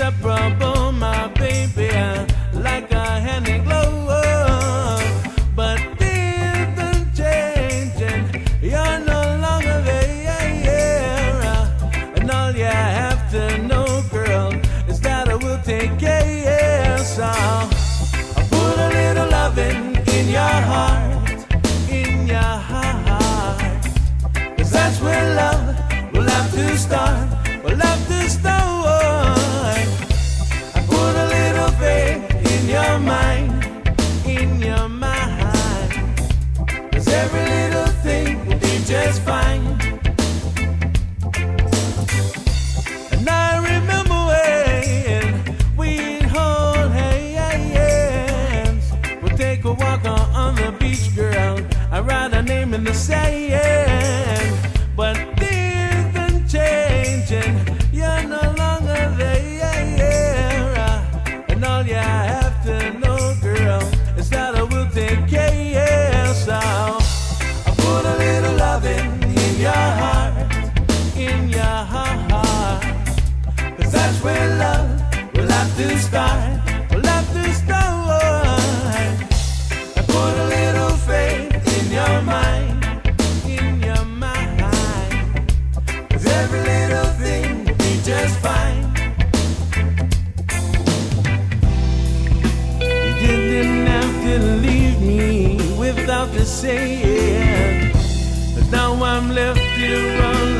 inseparable, my baby, like a hand in glove. But things are changing, you're no longer there. And all you have to know, girl, is that I will take care. So I put a little loving in your heart, in your heart. 'Cause that's where love will have to start, will have to start. I put a little faith in your mind, in your mind. 'Cause every little thing will be just fine. And I remember when we'd hold hands. We'll take a walk on the beach, girl. I write our name in the sand. But things are changing, you're no longer there. And all you have to know, girl, is that I will take care. So I put a little loving in your heart, in your heart. 'Cause that's where love will have to start, will have to start. I put a little faith in your mind, in your mind. 'Cause every little thing will be just fine. You didn't have to leave me without the saying, but now I'm left here alone.